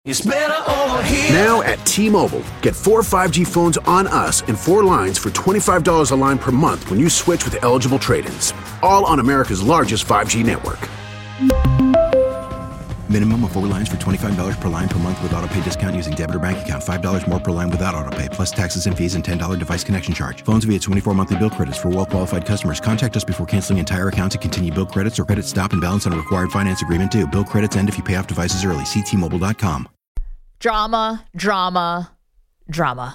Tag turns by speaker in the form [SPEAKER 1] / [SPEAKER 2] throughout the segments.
[SPEAKER 1] It's better over here.
[SPEAKER 2] Now at T-Mobile, get 4 5G phones on us and 4 lines for $25 a line per month when you switch with eligible trade-ins. All on America's largest 5G network.
[SPEAKER 3] Minimum of 4 lines for $25 per line per month with autopay discount using debit or bank account. $5 more per line without autopay, plus taxes and fees and $10 device connection charge. Phones via 24 monthly bill credits for well-qualified customers. Contact us before canceling entire account to continue bill credits or credit stop and balance on a required finance agreement due. Bill credits end if you pay off devices early. See T-Mobile.com.
[SPEAKER 4] Drama, drama, drama.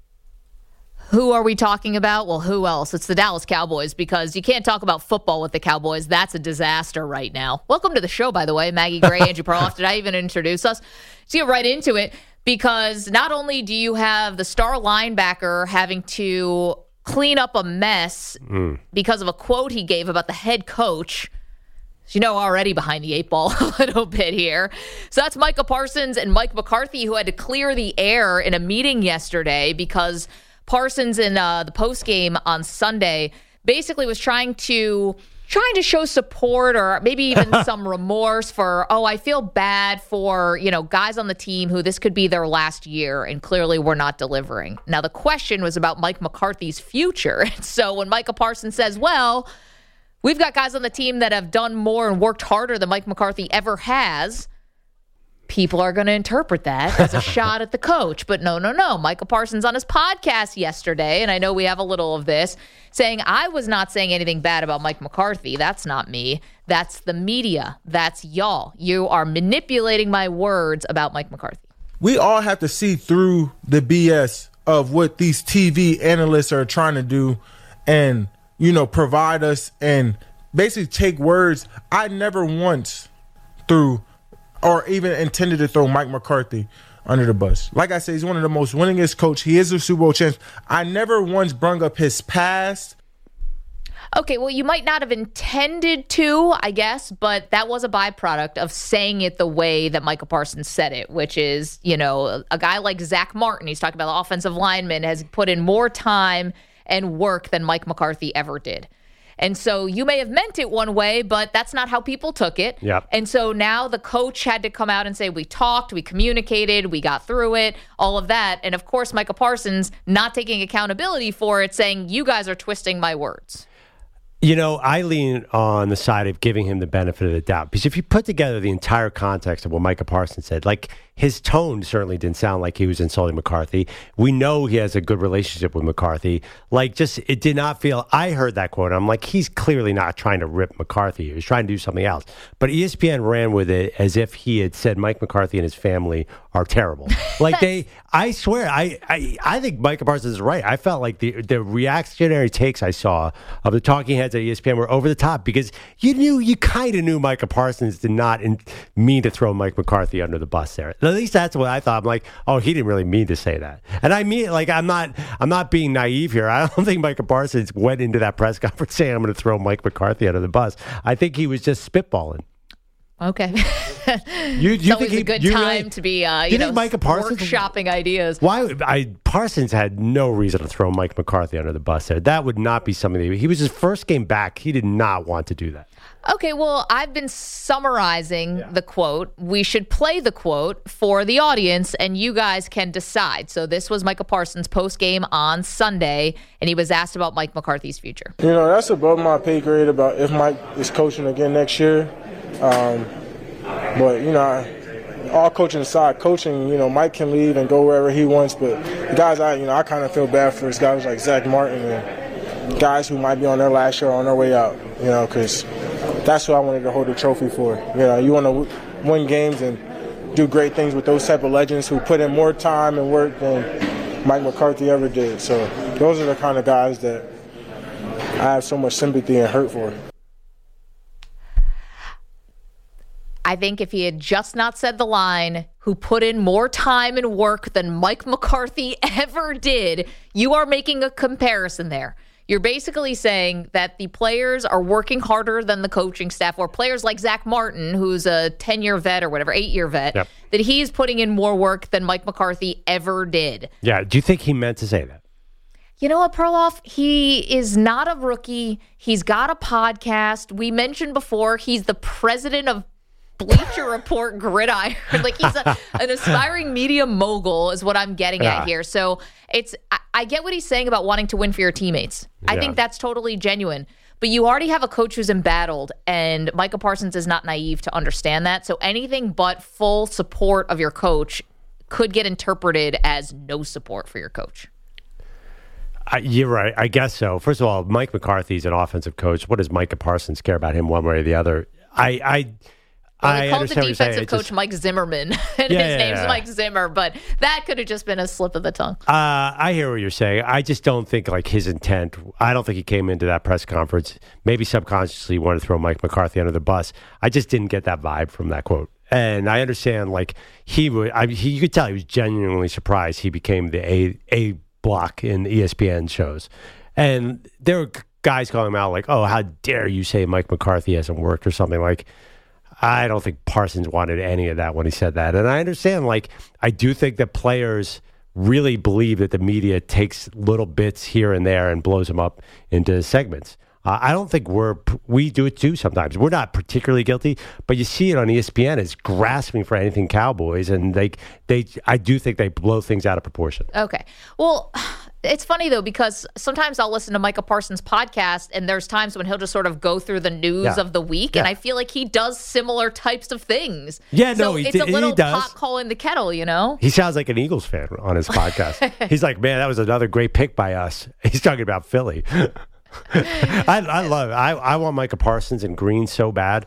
[SPEAKER 4] Who are we talking about? Well, who else? It's the Dallas Cowboys, because you can't talk about football with the Cowboys. That's a disaster right now. Welcome to the show, by the way. Maggie Gray, Andrew Perloff. Did I even introduce us? Let's get right into it, because not only do you have the star linebacker having to clean up a mess because of a quote he gave about the head coach, already behind the 8 ball a little bit here. So that's Micah Parsons and Mike McCarthy, who had to clear the air in a meeting yesterday because Parsons in the postgame on Sunday basically was trying to show support or maybe even some remorse for, I feel bad for, guys on the team who this could be their last year and clearly we're not delivering. Now, the question was about Mike McCarthy's future. So when Micah Parsons says, well, we've got guys on the team that have done more and worked harder than Mike McCarthy ever has, people are going to interpret that as a shot at the coach. But no. Micah Parsons on his podcast yesterday, and I know we have a little of this, saying, I was not saying anything bad about Mike McCarthy. That's not me. That's the media. That's y'all. You are manipulating my words about Mike McCarthy.
[SPEAKER 5] We all have to see through the BS of what these TV analysts are trying to do and, provide us and basically take words. I never once threw or even intended to throw Mike McCarthy under the bus. Like I said, he's one of the most winningest coach. He is a Super Bowl champ. I never once brung up his past.
[SPEAKER 4] Okay, well, you might not have intended to, I guess, but that was a byproduct of saying it the way that Micah Parsons said it, which is, a guy like Zach Martin, he's talking about the offensive lineman, has put in more time and work than Mike McCarthy ever did. And so you may have meant it one way, but that's not how people took it.
[SPEAKER 6] Yep.
[SPEAKER 4] And so now the coach had to come out and say, we talked, we communicated, we got through it, all of that. And of course, Micah Parsons not taking accountability for it, saying, you guys are twisting my words.
[SPEAKER 6] I lean on the side of giving him the benefit of the doubt, because if you put together the entire context of what Micah Parsons said, like his tone certainly didn't sound like he was insulting McCarthy. We know he has a good relationship with McCarthy. It did not feel, I heard that quote. I'm like, he's clearly not trying to rip McCarthy. He was trying to do something else. But ESPN ran with it as if he had said Mike McCarthy and his family are terrible. I swear, I think Micah Parsons is right. I felt like the reactionary takes I saw of the talking heads at ESPN were over the top, because you kind of knew Micah Parsons did not mean to throw Mike McCarthy under the bus there. At least that's what I thought. I'm like, he didn't really mean to say that. And I mean, I'm not being naive here. I don't think Micah Parsons went into that press conference saying I'm going to throw Mike McCarthy under the bus. I think he was just spitballing.
[SPEAKER 4] Okay.
[SPEAKER 6] You
[SPEAKER 4] it's always a good time to be,
[SPEAKER 6] Micah Parsons,
[SPEAKER 4] workshopping ideas.
[SPEAKER 6] Parsons had no reason to throw Mike McCarthy under the bus there. That would not be something he was his first game back. He did not want to do that.
[SPEAKER 4] Okay, well, I've been summarizing the quote. We should play the quote for the audience, and you guys can decide. So this was Micah Parsons' post-game on Sunday, and he was asked about Mike McCarthy's future.
[SPEAKER 5] That's above my pay grade about if Mike is coaching again next year. But all coaching aside, Mike can leave and go wherever he wants. But the guys, I kind of feel bad for guys like Zach Martin and guys who might be on their last year on their way out. Because that's what I wanted to hold the trophy for. You want to win games and do great things with those type of legends who put in more time and work than Mike McCarthy ever did. So those are the kind of guys that I have so much sympathy and hurt for.
[SPEAKER 4] I think if he had just not said the line, who put in more time and work than Mike McCarthy ever did, you are making a comparison there. You're basically saying that the players are working harder than the coaching staff, or players like Zach Martin, who's a 10-year vet or whatever, 8-year vet, that he's putting in more work than Mike McCarthy ever did.
[SPEAKER 6] Yeah. Do you think he meant to say that?
[SPEAKER 4] You know what, Perloff? He is not a rookie. He's got a podcast. We mentioned before, he's the president of Bleacher Report gridiron. Like he's an aspiring media mogul is what I'm getting at here. So I get what he's saying about wanting to win for your teammates. I think that's totally genuine. But you already have a coach who's embattled, and Micah Parsons is not naive to understand that. So anything but full support of your coach could get interpreted as no support for your coach.
[SPEAKER 6] You're right. I guess so. First of all, Mike McCarthy's an offensive coach. What does Micah Parsons care about him one way or the other?
[SPEAKER 4] They called the defensive coach Mike Zimmerman, and his name's Mike Zimmer, but that could have just been a slip of the tongue.
[SPEAKER 6] I hear what you're saying. I just don't think like his intent. I don't think he came into that press conference maybe subconsciously wanted to throw Mike McCarthy under the bus. I just didn't get that vibe from that quote. And I understand like you could tell he was genuinely surprised he became the A block in ESPN shows. And there were guys calling him out like, oh, how dare you say Mike McCarthy hasn't worked or something like. I don't think Parsons wanted any of that when he said that. And I understand, like, I do think that players really believe that the media takes little bits here and there and blows them up into segments. I don't think we do it too sometimes. We're not particularly guilty, but you see it on ESPN as grasping for anything Cowboys, and I do think they blow things out of proportion.
[SPEAKER 4] Okay. Well, it's funny, though, because sometimes I'll listen to Micah Parsons' podcast, and there's times when he'll just sort of go through the news of the week, and I feel like he does similar types of things.
[SPEAKER 6] Yeah,
[SPEAKER 4] so
[SPEAKER 6] no,
[SPEAKER 4] it's a little
[SPEAKER 6] he does.
[SPEAKER 4] pot calling the kettle, you know?
[SPEAKER 6] He sounds like an Eagles fan on his podcast. He's like, man, that was another great pick by us. He's talking about Philly. I love it. I want Micah Parsons in green so bad.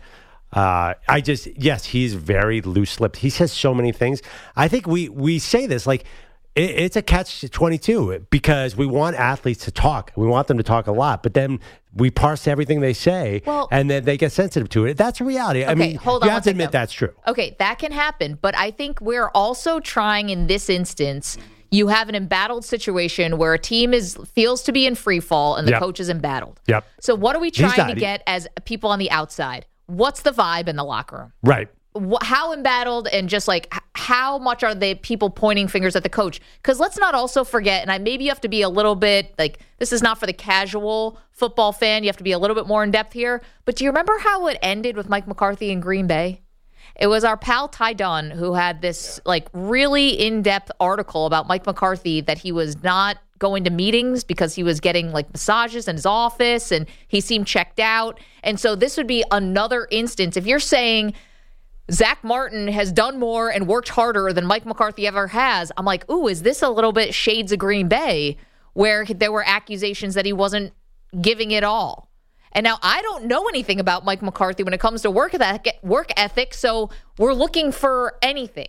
[SPEAKER 6] Yes, he's very loose-lipped. He says so many things. I think we say this like it's a catch-22 because we want athletes to talk. We want them to talk a lot, but then we parse everything they say, and then they get sensitive to it. That's a reality.
[SPEAKER 4] Okay,
[SPEAKER 6] I mean,
[SPEAKER 4] hold
[SPEAKER 6] you
[SPEAKER 4] on
[SPEAKER 6] have to admit that's true.
[SPEAKER 4] Okay, that can happen, but I think we're also trying in this instance. You have an embattled situation where a team feels to be in free fall and the coach is embattled. Yep. So what are we trying to get as people on the outside? What's the vibe in the locker room?
[SPEAKER 6] Right.
[SPEAKER 4] How embattled and just like how much are they people pointing fingers at the coach? Because let's not also forget, and maybe you have to be a little bit like this is not for the casual football fan. You have to be a little bit more in depth here. But do you remember how it ended with Mike McCarthy in Green Bay? It was our pal Ty Dunn who had this like really in-depth article about Mike McCarthy that he was not going to meetings because he was getting like massages in his office and he seemed checked out. And so this would be another instance. If you're saying Zach Martin has done more and worked harder than Mike McCarthy ever has, I'm like, ooh, is this a little bit shades of Green Bay where there were accusations that he wasn't giving it all? And now I don't know anything about Mike McCarthy when it comes to work ethic, so we're looking for anything.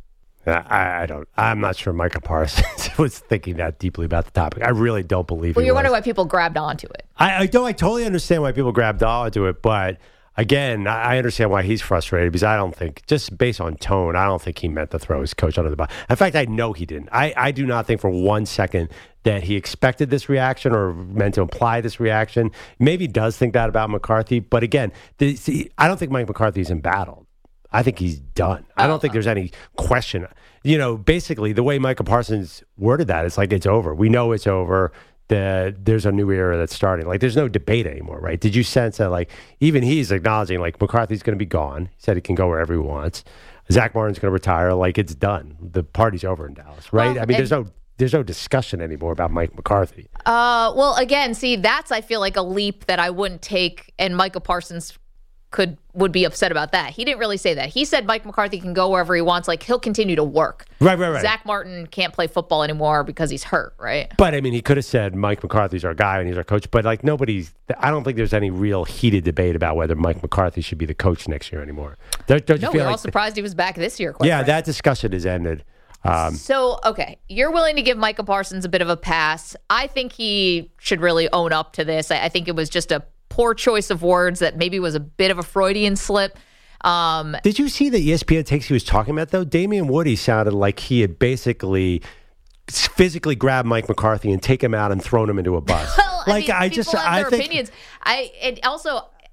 [SPEAKER 4] I'm not sure Micah Parsons was thinking that deeply about the topic. I really don't believe
[SPEAKER 6] Well,
[SPEAKER 4] you're wondering why people grabbed onto it.
[SPEAKER 6] I totally understand why people grabbed onto it, but again, I understand why he's frustrated because I don't think, just based on tone, I don't think he meant to throw his coach under the bus. In fact, I know he didn't. I do not think for 1 second that he expected this reaction or meant to imply this reaction. Maybe he does think that about McCarthy, but again, I don't think Mike McCarthy's embattled. I think he's done. I don't think there's any question. You know, basically, the way Micah Parsons worded that, it's like it's over. We know it's over. There's a new era that's starting. Like, there's no debate anymore, right? Did you sense that, like, even he's acknowledging, like, McCarthy's going to be gone. He said he can go wherever he wants. Zach Martin's going to retire. Like, it's done. The party's over in Dallas, right?
[SPEAKER 4] Well,
[SPEAKER 6] I mean, there's no discussion anymore about Mike McCarthy.
[SPEAKER 4] Well, again, see, that's, I feel like, a leap that I wouldn't take, and Micah Parsons would be upset about that. He didn't really say that. He said Mike McCarthy can go wherever he wants. Like, he'll continue to work.
[SPEAKER 6] Right.
[SPEAKER 4] Zach Martin can't play football anymore because he's hurt, right?
[SPEAKER 6] But, I mean, he could have said Mike McCarthy's our guy and he's our coach. But, like, I don't think there's any real heated debate about whether Mike McCarthy should be the coach next year anymore.
[SPEAKER 4] We're all surprised he was back this year.
[SPEAKER 6] Yeah, that discussion has ended.
[SPEAKER 4] So, okay, you're willing to give Micah Parsons a bit of a pass. I think he should really own up to this. I think it was just a poor choice of words that maybe was a bit of a Freudian slip.
[SPEAKER 6] Did you see the ESPN takes he was talking about, though? Damian Woody sounded like he had basically physically grabbed Mike McCarthy and taken him out and thrown him into a bus.
[SPEAKER 4] Well, like, I mean, people have their opinions. And also,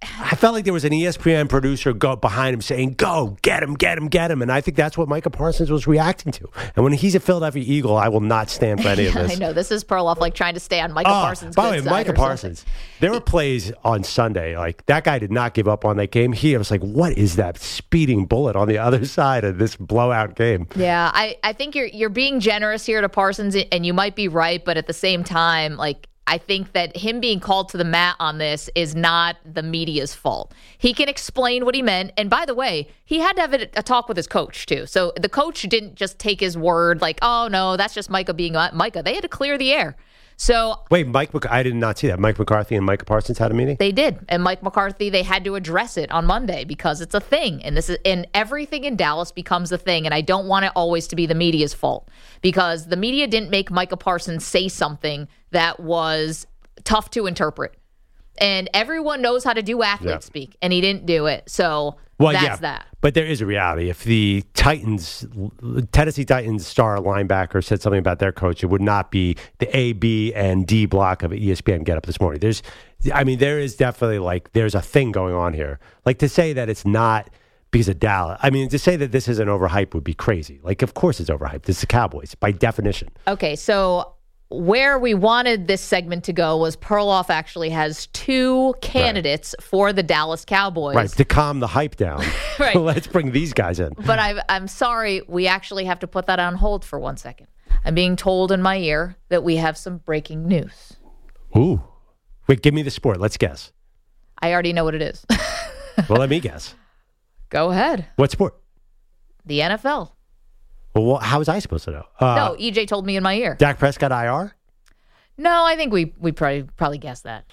[SPEAKER 6] I felt like there was an ESPN producer go behind him saying, "Go, get him, get him, get him." And I think that's what Micah Parsons was reacting to. And when he's a Philadelphia Eagle, I will not stand for any of this.
[SPEAKER 4] I know. This is Perloff like trying to stay on Micah Parsons'
[SPEAKER 6] By the
[SPEAKER 4] good
[SPEAKER 6] way,
[SPEAKER 4] side
[SPEAKER 6] Micah
[SPEAKER 4] or something.
[SPEAKER 6] Parsons, there were plays on Sunday. Like, that guy did not give up on that game. I was like, what is that speeding bullet on the other side of this blowout game?
[SPEAKER 4] Yeah, I think you're being generous here to Parsons, and you might be right, but at the same time, like, I think that him being called to the mat on this is not the media's fault. He can explain what he meant. And by the way, he had to have a talk with his coach, too. So the coach didn't just take his word like, oh, no, that's just Micah being Micah. They had to clear the air. So
[SPEAKER 6] wait, I did not see that. Mike McCarthy and Micah Parsons had a meeting?
[SPEAKER 4] They did. And Mike McCarthy, they had to address it on Monday because it's a thing. And everything in Dallas becomes a thing. And I don't want it always to be the media's fault because the media didn't make Micah Parsons say something that was tough to interpret. And everyone knows how to do athlete speak, and he didn't do it. So that's that.
[SPEAKER 6] But there is a reality. If the Tennessee Titans star linebacker said something about their coach, it would not be the A, B, and D block of ESPN Get Up this morning. There is definitely there's a thing going on here. Like, to say that it's not because of Dallas. I mean, to say that this isn't overhyped would be crazy. Like, of course it's overhyped. It's the Cowboys by definition.
[SPEAKER 4] Okay, so where we wanted this segment to go was Perloff actually has two candidates for the Dallas Cowboys.
[SPEAKER 6] Right, to calm the hype down.
[SPEAKER 4] Right.
[SPEAKER 6] Let's bring these guys in.
[SPEAKER 4] But I'm sorry, we actually have to put that on hold for 1 second. I'm being told in my ear that we have some breaking news.
[SPEAKER 6] Ooh. Wait, give me the sport. Let's guess.
[SPEAKER 4] I already know what it is.
[SPEAKER 6] Well, let me guess.
[SPEAKER 4] Go ahead.
[SPEAKER 6] What sport?
[SPEAKER 4] The NFL.
[SPEAKER 6] Well, how was I supposed to know?
[SPEAKER 4] No, EJ told me in my ear.
[SPEAKER 6] Dak Prescott IR?
[SPEAKER 4] No, I think we probably guessed that.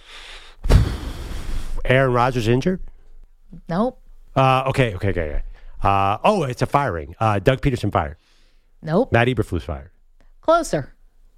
[SPEAKER 6] Aaron Rodgers injured?
[SPEAKER 4] Nope.
[SPEAKER 6] Okay. It's a firing. Doug Peterson fired.
[SPEAKER 4] Nope.
[SPEAKER 6] Matt Eberflus fired.
[SPEAKER 4] Closer.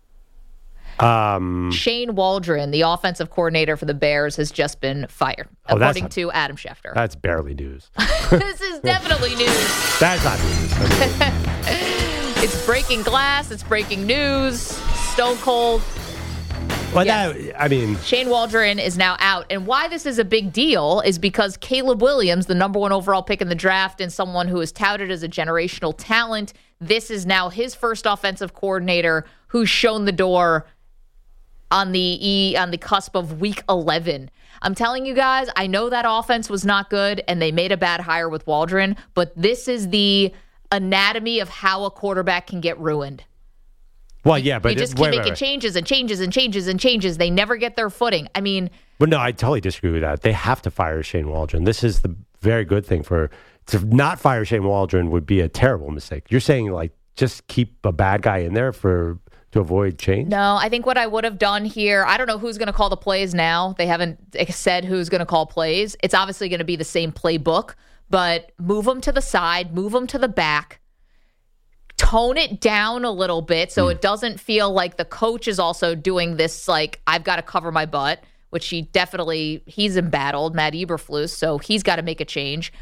[SPEAKER 4] Shane Waldron, the offensive coordinator for the Bears, has just been fired, according to Adam Schefter.
[SPEAKER 6] That's barely news.
[SPEAKER 4] This is definitely news.
[SPEAKER 6] That's not news.
[SPEAKER 4] It's breaking glass. It's breaking news. Stone cold.
[SPEAKER 6] Well,
[SPEAKER 4] yes. Shane Waldron is now out. And why this is a big deal is because Caleb Williams, the number 1 overall pick in the draft and someone who is touted as a generational talent, this is now his first offensive coordinator who's shown the door on the cusp of week 11. I'm telling you guys, I know that offense was not good and they made a bad hire with Waldron, but this is the anatomy of how a quarterback can get ruined.
[SPEAKER 6] Well, yeah, but
[SPEAKER 4] you just keep making changes and changes and changes and changes. They never get their footing. I mean,
[SPEAKER 6] well, no, I totally disagree with that. They have to fire Shane Waldron. This is the very good thing to not fire Shane Waldron would be a terrible mistake. You're saying just keep a bad guy in there to avoid change?
[SPEAKER 4] No, I think what I would have done here, I don't know who's going to call the plays now. They haven't said who's going to call plays. It's obviously going to be the same playbook, but move them to the side, move them to the back, tone it down a little bit so it doesn't feel like the coach is also doing this, I've got to cover my butt, which he's embattled, Matt Eberflus, so he's got to make a change.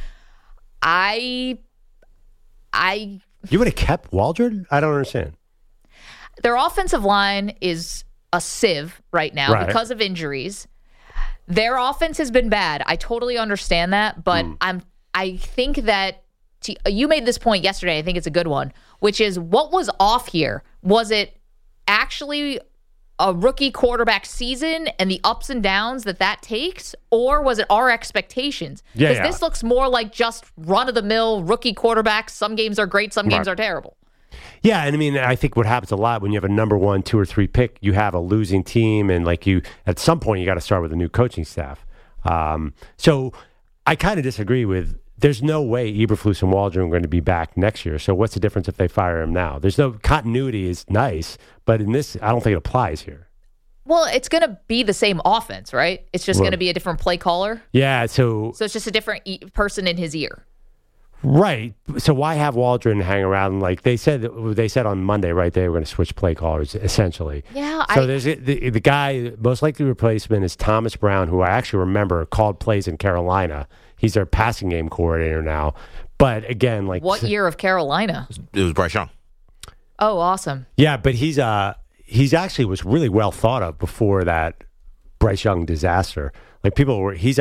[SPEAKER 4] You
[SPEAKER 6] would have kept Waldron? I don't understand.
[SPEAKER 4] Their offensive line is a sieve right now because of injuries. Their offense has been bad. I totally understand that, but I think that you made this point yesterday. I think it's a good one, which is what was off here? Was it actually a rookie quarterback season and the ups and downs that takes, or was it our expectations? Because this looks more like just run-of-the-mill rookie quarterbacks. Some games are great, some games are terrible.
[SPEAKER 6] Yeah, and I mean, I think what happens a lot when you have a number 1, 2, or 3 pick, you have a losing team, and at some point you got to start with a new coaching staff. So I kind of disagree with. There's no way Eberflus and Waldron are going to be back next year. So what's the difference if they fire him now? There's no continuity is nice, but in this, I don't think it applies here.
[SPEAKER 4] Well, it's going to be the same offense, right? It's just going to be a different play caller.
[SPEAKER 6] Yeah, so
[SPEAKER 4] it's just a different person in his ear.
[SPEAKER 6] Right. So why have Waldron hang around? Like they said on Monday, right? They were going to switch play callers essentially.
[SPEAKER 4] Yeah.
[SPEAKER 6] So there's the guy, most likely replacement is Thomas Brown, who I actually remember called plays in Carolina. He's their passing game coordinator now. But again,
[SPEAKER 4] what year of Carolina?
[SPEAKER 1] It was Bryce Young.
[SPEAKER 4] Oh, awesome.
[SPEAKER 6] Yeah, but he's actually was really well thought of before that Bryce Young disaster.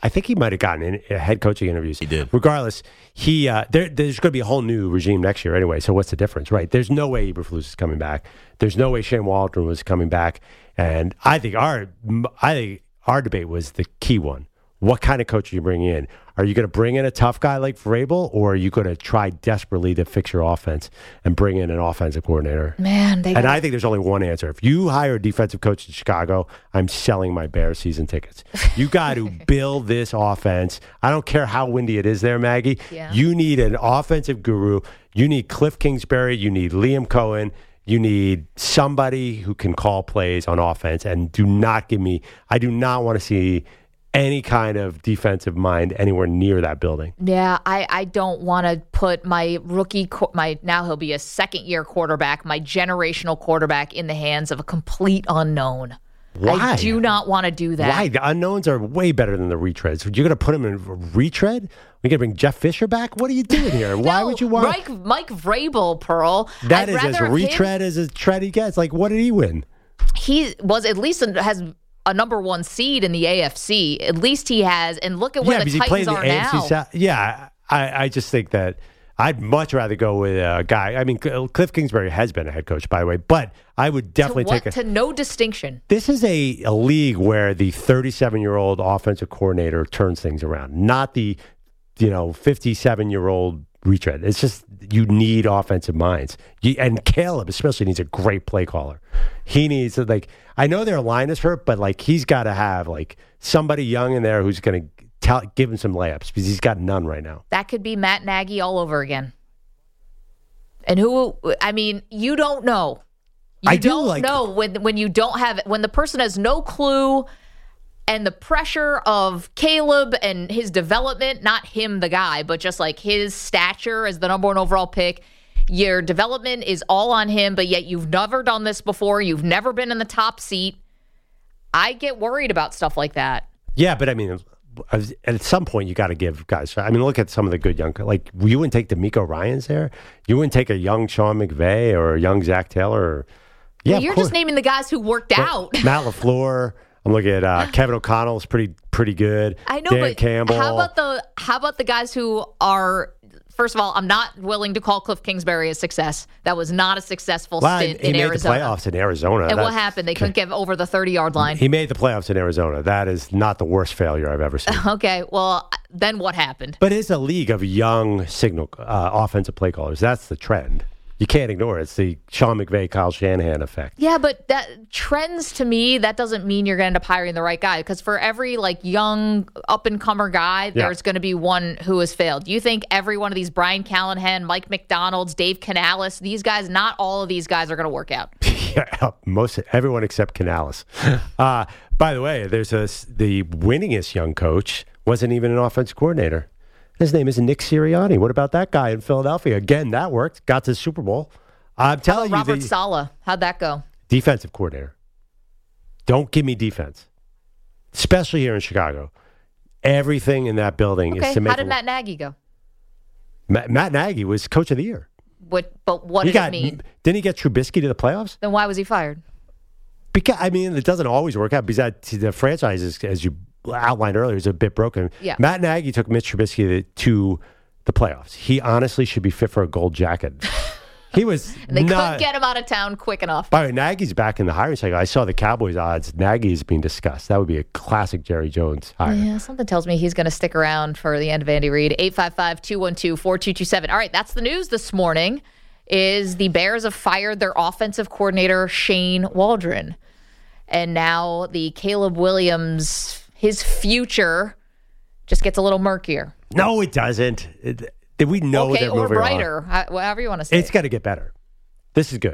[SPEAKER 6] I think he might have gotten head coaching interviews.
[SPEAKER 1] He did.
[SPEAKER 6] Regardless, there's going to be a whole new regime next year anyway. So what's the difference, right? There's no way Eberflus is coming back. There's no way Shane Waldron was coming back. And I think our debate was the key one. What kind of coach are you bringing in? Are you going to bring in a tough guy like Vrabel, or are you going to try desperately to fix your offense and bring in an offensive coordinator?
[SPEAKER 4] Man,
[SPEAKER 6] I think there's only one answer. If you hire a defensive coach in Chicago, I'm selling my Bears season tickets. You got to build this offense. I don't care how windy it is there, Maggie.
[SPEAKER 4] Yeah.
[SPEAKER 6] You need an offensive guru. You need Cliff Kingsbury. You need Liam Cohen. You need somebody who can call plays on offense. And I do not want to see any kind of defensive mind anywhere near that building.
[SPEAKER 4] Yeah, I don't want to put my now he'll be a second-year quarterback, my generational quarterback, in the hands of a complete unknown.
[SPEAKER 6] Why?
[SPEAKER 4] I do not want to do that.
[SPEAKER 6] Why? The unknowns are way better than the retreads. You're going to put him in a retread? We're going to bring Jeff Fisher back? What are you doing here? Why would you want...
[SPEAKER 4] Mike Vrabel, Pearl.
[SPEAKER 6] That is as retread as a tread he gets. Like, what did he win?
[SPEAKER 4] He was at least has a number one seed in the AFC. At least he has. And look at where the Titans are now.
[SPEAKER 6] Yeah, I just think that I'd much rather go with a guy. I mean, Cliff Kingsbury has been a head coach, by the way, but I would definitely
[SPEAKER 4] to no distinction.
[SPEAKER 6] This is a league where the 37-year-old offensive coordinator turns things around, not the 57-year-old retread. It's just you need offensive minds. And Caleb especially needs a great play caller. He needs I know their line is hurt, but he's got to have somebody young in there who's going to give him some layups because he's got none right now.
[SPEAKER 4] That could be Matt Nagy all over again. And you don't know. You don't know when you don't have it, when the person has no clue, and the pressure of Caleb and his development, not him the guy, but just his stature as the number one overall pick. Your development is all on him, but yet you've never done this before. You've never been in the top seat. I get worried about stuff like that.
[SPEAKER 6] Yeah, but at some point you got to give guys. Look at some of the good young. You wouldn't take D'Amico Ryans there. You wouldn't take a young Sean McVay or a young Zach Taylor.
[SPEAKER 4] You're just naming the guys who worked out.
[SPEAKER 6] Matt LaFleur. I'm looking at Kevin O'Connell is pretty good.
[SPEAKER 4] I know,
[SPEAKER 6] Dan
[SPEAKER 4] but
[SPEAKER 6] Campbell.
[SPEAKER 4] How about the guys who are? First of all, I'm not willing to call Cliff Kingsbury a success. That was not a successful stint in Arizona.
[SPEAKER 6] He made the playoffs in Arizona.
[SPEAKER 4] And what happened? They couldn't get over the 30-yard line.
[SPEAKER 6] He made the playoffs in Arizona. That is not the worst failure I've ever seen.
[SPEAKER 4] Okay, well, then what happened?
[SPEAKER 6] But it's a league of young offensive play callers. That's the trend. You can't ignore it. It's the Sean McVay, Kyle Shanahan effect.
[SPEAKER 4] Yeah, but that trends to me, that doesn't mean you're going to end up hiring the right guy. Because for every young up-and-comer guy, there's going to be one who has failed. You think every one of these Brian Callahan, Mike McDonald's, Dave Canales, these guys, not all of these guys are going to work out.
[SPEAKER 6] Yeah, everyone except Canales. By the way, the winningest young coach wasn't even an offensive coordinator. His name is Nick Sirianni. What about that guy in Philadelphia? Again, that worked. Got to the Super Bowl. I'm telling you.
[SPEAKER 4] Robert Saleh. How'd that go?
[SPEAKER 6] Defensive coordinator. Don't give me defense. Especially here in Chicago. Everything in that building is to make...
[SPEAKER 4] How did Matt Nagy go?
[SPEAKER 6] Matt Nagy was coach of the year.
[SPEAKER 4] But what did it mean?
[SPEAKER 6] Didn't he get Trubisky to the playoffs?
[SPEAKER 4] Then why was he fired?
[SPEAKER 6] Because it doesn't always work out because the franchise is, as you outlined earlier, is a bit broken.
[SPEAKER 4] Yeah.
[SPEAKER 6] Matt Nagy took Mitch Trubisky to the playoffs. He honestly should be fit for a gold jacket. He was
[SPEAKER 4] They couldn't get him out of town quick enough.
[SPEAKER 6] By the way, Nagy's back in the hiring cycle. I saw the Cowboys odds. Nagy is being discussed. That would be a classic Jerry Jones hire.
[SPEAKER 4] Yeah, something tells me he's going to stick around for the end of Andy Reid. 855-212-4227. All right, that's the news this morning. Is the Bears have fired their offensive coordinator, Shane Waldron. And now the Caleb Williams, his future just gets a little murkier.
[SPEAKER 6] No, it doesn't. Did we know they're moving on?
[SPEAKER 4] Or brighter, however you want to say it.
[SPEAKER 6] It's got to get better. This is good.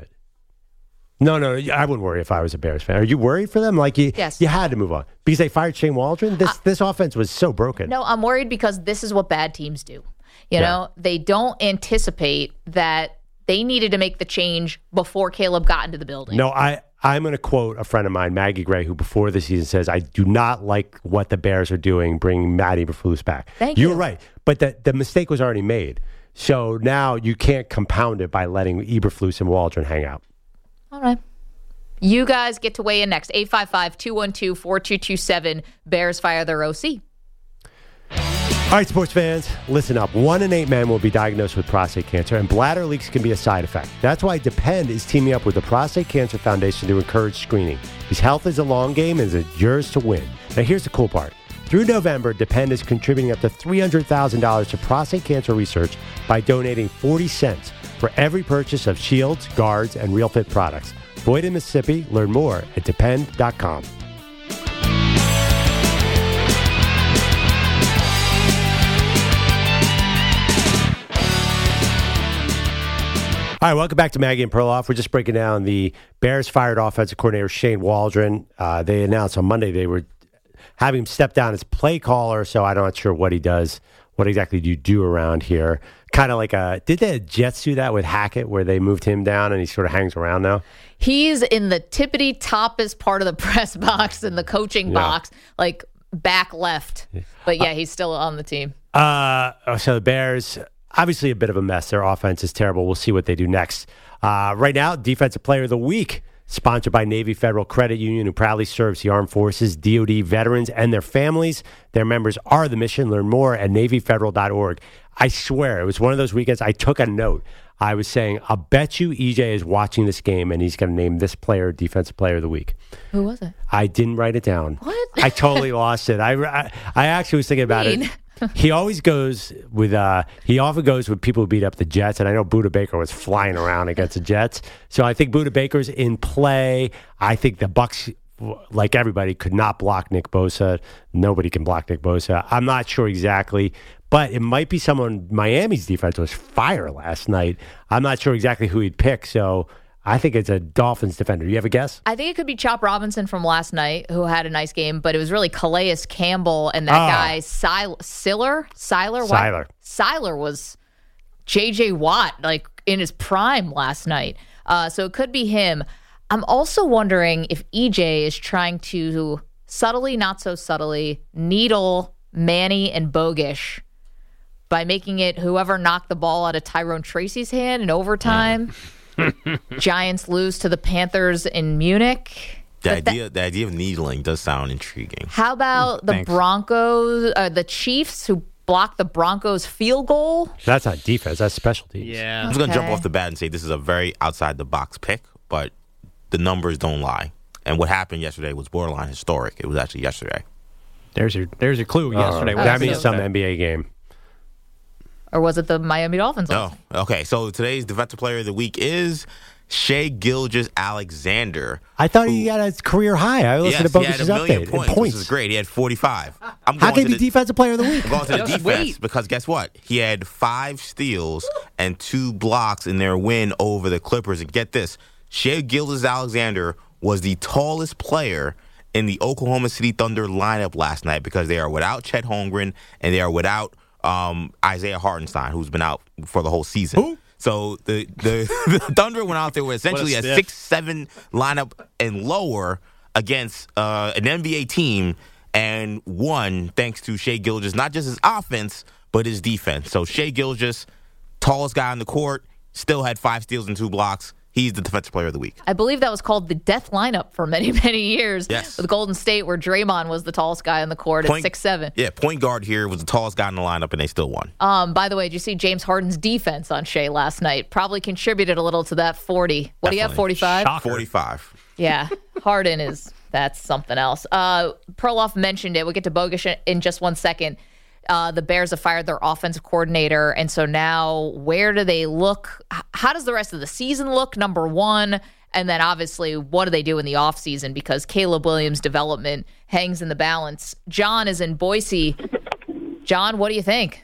[SPEAKER 6] No, I wouldn't worry if I was a Bears fan. Are you worried for them?
[SPEAKER 4] Yes.
[SPEAKER 6] You had to move on. Because they fired Shane Waldron? This offense was so broken.
[SPEAKER 4] No, I'm worried because this is what bad teams do. You know, they don't anticipate that they needed to make the change before Caleb got into the building.
[SPEAKER 6] No, I'm going to quote a friend of mine, Maggie Gray, who before the season says, I do not like what the Bears are doing, bringing Matt Eberflus back.
[SPEAKER 4] Thank you.
[SPEAKER 6] You're right. But the mistake was already made. So now you can't compound it by letting Eberflus and Waldron hang out.
[SPEAKER 4] All right. You guys get to weigh in next. 855-212-4227. Bears fire their OC.
[SPEAKER 6] All right, sports fans, listen up. 1 in 8 men will be diagnosed with prostate cancer, and bladder leaks can be a side effect. That's why Depend is teaming up with the Prostate Cancer Foundation to encourage screening. Because health is a long game and it's yours to win. Now, here's the cool part. Through November, Depend is contributing up to $300,000 to prostate cancer research by donating 40 cents for every purchase of shields, guards, and RealFit products. Void in Mississippi. Learn more at depend.com. All right, welcome back to Maggie and Perloff. We're just breaking down the Bears fired offensive coordinator Shane Waldron. They announced on Monday they were having him step down as play caller, so I'm not sure what he does. What exactly do you do around here? Kind of like did the Jets do that with Hackett where they moved him down and he sort of hangs around now?
[SPEAKER 4] He's in the tippity-toppest part of the press box in the coaching box, like back left. But yeah, he's still on the team.
[SPEAKER 6] So the Bears, obviously a bit of a mess. Their offense is terrible. We'll see what they do next. Right now, Defensive Player of the Week, sponsored by Navy Federal Credit Union, who proudly serves the armed forces, DoD veterans, and their families. Their members are the mission. Learn more at NavyFederal.org. I swear, it was one of those weekends I took a note. I was saying, I'll bet you EJ is watching this game, and he's going to name this player Defensive Player of the Week.
[SPEAKER 4] Who was it?
[SPEAKER 6] I didn't write it down.
[SPEAKER 4] What?
[SPEAKER 6] I totally lost it. I actually was thinking about it. He always goes with he often goes with people who beat up the Jets, and I know Budda Baker was flying around against the Jets. So I think Budda Baker's in play. I think the Bucs, like everybody, could not block Nick Bosa. Nobody can block Nick Bosa. I'm not sure exactly, but it might be someone. Miami's defense was fire last night. I'm not sure exactly who he'd pick, so I think it's a Dolphins defender. Do you have a guess?
[SPEAKER 4] I think it could be Chop Robinson from last night, who had a nice game, but it was really Calais Campbell and that guy Seiler. Seiler was J.J. Watt, like in his prime last night. So it could be him. I'm also wondering if EJ is trying to subtly, not so subtly, needle Manny and Bogish by making it whoever knocked the ball out of Tyrone Tracy's hand in overtime. Giants lose to the Panthers in Munich.
[SPEAKER 1] The idea of needling does sound intriguing.
[SPEAKER 4] How about the Broncos, the Chiefs, who blocked the Broncos field goal?
[SPEAKER 6] That's not defense. That's special teams.
[SPEAKER 1] Yeah. I'm just going to jump off the bat and say this is a very outside-the-box pick, but the numbers don't lie. And what happened yesterday was borderline historic. It was actually yesterday.
[SPEAKER 7] There's your clue yesterday.
[SPEAKER 6] That means some NBA game.
[SPEAKER 4] Or was it the Miami Dolphins?
[SPEAKER 1] Oh, okay. So today's Defensive Player of the Week is Shai Gilgeous-Alexander.
[SPEAKER 6] I thought he had a career high. I listened to Bogus's update.
[SPEAKER 1] Points. This is great. He had 45.
[SPEAKER 6] How can he be Defensive Player of the Week?
[SPEAKER 1] I'm going to the defense because guess what? He had 5 steals and 2 blocks in their win over the Clippers. And get this, Shai Gilgeous-Alexander was the tallest player in the Oklahoma City Thunder lineup last night because they are without Chet Holmgren and they are without Isaiah Hartenstein, who's been out for the whole season.
[SPEAKER 6] Who?
[SPEAKER 1] So the Thunder went out there with essentially a 6-7 lineup and lower against an NBA team and won thanks to Shai Gilgeous, not just his offense, but his defense. So Shai Gilgeous, tallest guy on the court, still had 5 steals and 2 blocks. He's the Defensive Player of the Week.
[SPEAKER 4] I believe that was called the death lineup for many, many years.
[SPEAKER 1] Yes.
[SPEAKER 4] With Golden State, where Draymond was the tallest guy on the court at 6'7".
[SPEAKER 1] Yeah, point guard here was the tallest guy in the lineup, and they still won.
[SPEAKER 4] By the way, did you see James Harden's defense on Shai last night? Probably contributed a little to that 40. What do you have, 45?
[SPEAKER 7] Shocker.
[SPEAKER 1] 45.
[SPEAKER 4] Yeah, Harden that's something else. Perloff mentioned it. We'll get to Bogish in just one second. The Bears have fired their offensive coordinator, and so now where do they look? How does the rest of the season look, number one? And then obviously, what do they do in the offseason? Because Caleb Williams' development hangs in the balance. John is in Boise. John, what do you think?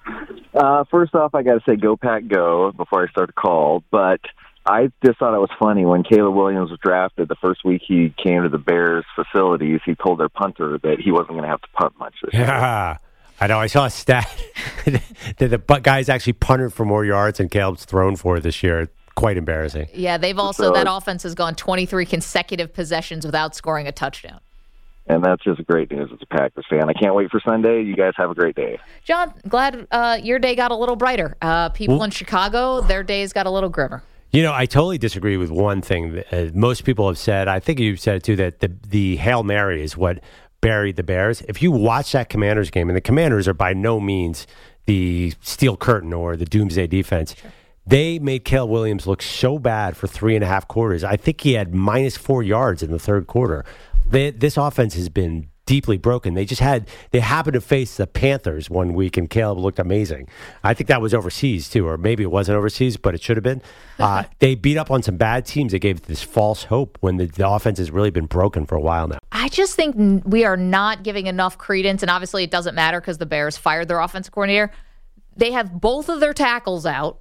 [SPEAKER 8] First off, I got to say go Pack go before I start the call, but I just thought it was funny when Caleb Williams was drafted. The first week he came to the Bears facilities, he told their punter that he wasn't going to have to punt much this year.
[SPEAKER 6] Yeah. I know. I saw a stat that the guys actually punted for more yards than Caleb's thrown for this year. Quite embarrassing.
[SPEAKER 4] Yeah, they've also, that offense has gone 23 consecutive possessions without scoring a touchdown.
[SPEAKER 8] And that's just great news as a Packers fan. I can't wait for Sunday. You guys have a great day.
[SPEAKER 4] John, glad your day got a little brighter. People in Chicago, their days got a little grimmer.
[SPEAKER 6] You know, I totally disagree with one thing. Most people have said, I think you've said it too, that the Hail Mary is what buried the Bears. If you watch that Commanders game, and the Commanders are by no means the steel curtain or the doomsday defense, they made Caleb Williams look so bad for 3.5 quarters. I think he had -4 yards in the third quarter. This offense has been deeply broken. They happened to face the Panthers one week, and Caleb looked amazing. I think that was overseas too, or maybe it wasn't overseas, but it should have been. They beat up on some bad teams. They gave this false hope when the offense has really been broken for a while now.
[SPEAKER 4] I just think we are not giving enough credence, and obviously it doesn't matter because the Bears fired their offensive coordinator. They have both of their tackles out.